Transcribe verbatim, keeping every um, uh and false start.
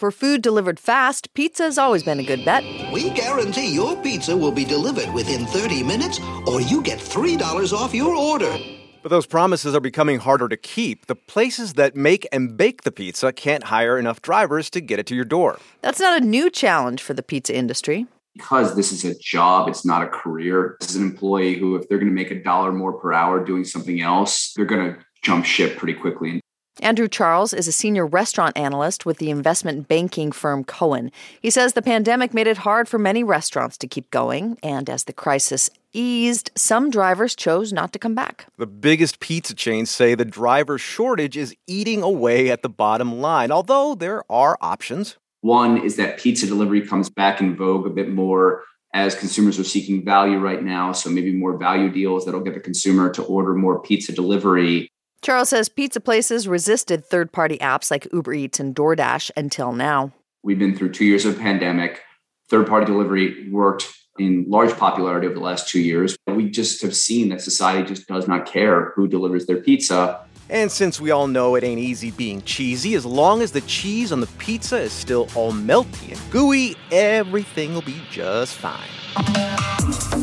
For food delivered fast, pizza's always been a good bet. We guarantee your pizza will be delivered within thirty minutes, or you get three dollars off your order. But those promises are becoming harder to keep. The places that make and bake the pizza can't hire enough drivers to get it to your door. That's not a new challenge for the pizza industry. Because this is a job, it's not a career. This is an employee who, if they're going to make a dollar more per hour doing something else, they're going to jump ship pretty quickly. Andrew Charles is a senior restaurant analyst with the investment banking firm Cohen. He says the pandemic made it hard for many restaurants to keep going, and as the crisis eased, some drivers chose not to come back. The biggest pizza chains say the driver shortage is eating away at the bottom line, although there are options. One is that pizza delivery comes back in vogue a bit more as consumers are seeking value right now. So maybe more value deals that'll get the consumer to order more pizza delivery. Charles says pizza places resisted third-party apps like Uber Eats and DoorDash until now. We've been through two years of pandemic. Third-party delivery worked in large popularity over the last two years. We just have seen that society just does not care who delivers their pizza. And since we all know it ain't easy being cheesy, as long as the cheese on the pizza is still all melty and gooey, everything will be just fine.